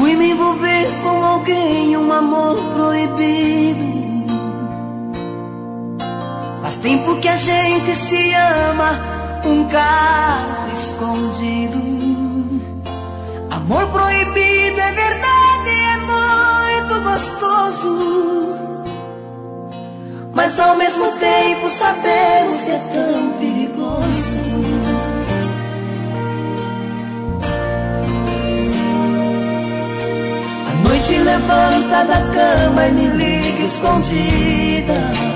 fui me envolver com alguém, um amor proibido. Faz tempo que a gente se ama, um caso escondido. Amor proibido é verdade, é muito gostoso, mas ao mesmo tempo sabemos que é tão perigoso. A noite levanta da cama e me liga escondida.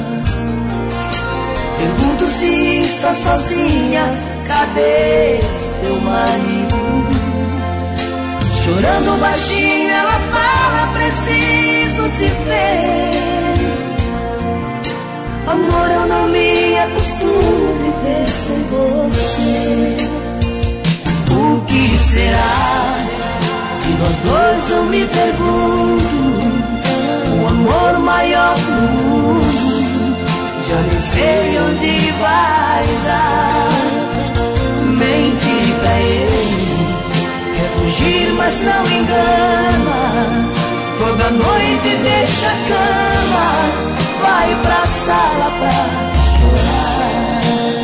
Pergunto se está sozinha, cadê seu marido? Chorando baixinho ela fala, preciso te ver. Amor, eu não me acostumo a viver sem você. O que será de nós dois, eu me pergunto. O amor maior do mundo, já nem sei onde vai dar. Mente pra ele, quer fugir mas não engana. Toda noite deixa a cama, vai pra sala pra chorar.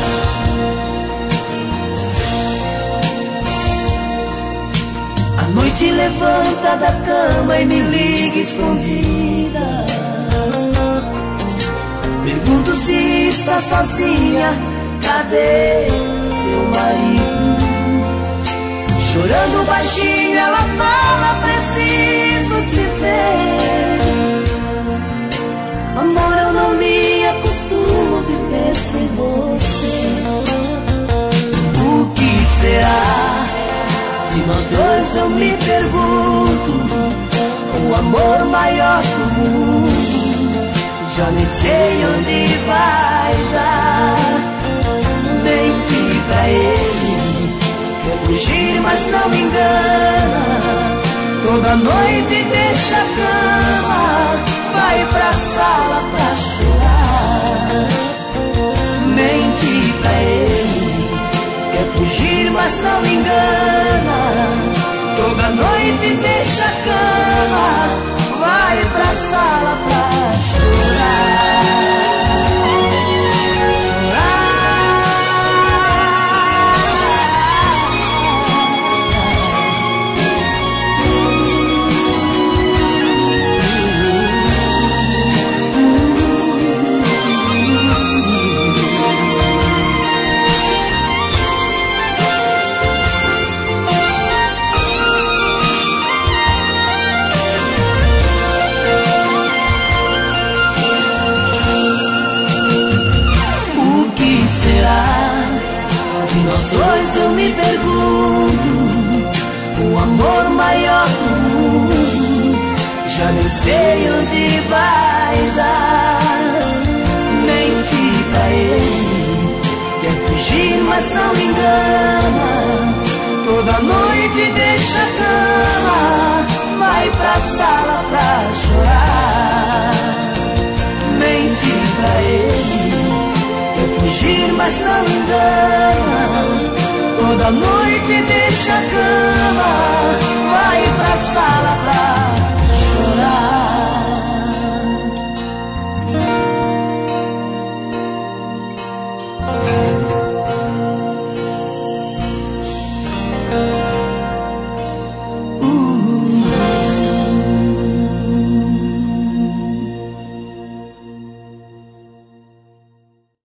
A noite levanta da cama e me liga escondida. Pergunto se está sozinha, cadê seu marido? Chorando baixinho ela fala, preciso te ver. Amor, eu não me acostumo a viver sem você. O que será de nós dois, eu me pergunto. O amor maior do mundo, já nem sei onde vai dar. Mente pra ele, quer fugir mas não engana. Toda noite deixa a cama, vai pra sala pra chorar. Mente pra ele, quer fugir mas não engana. Toda noite deixa a cama, vai pra sala pra chorar. Nós dois, eu me pergunto. O amor maior do mundo, já nem sei onde vai dar. Mente pra ele, quer fugir mas não engana. Toda noite deixa a cama, vai pra sala pra chorar. Mente pra ele, quer fugir mas não engana. Toda noite deixa a cama, vai pra sala pra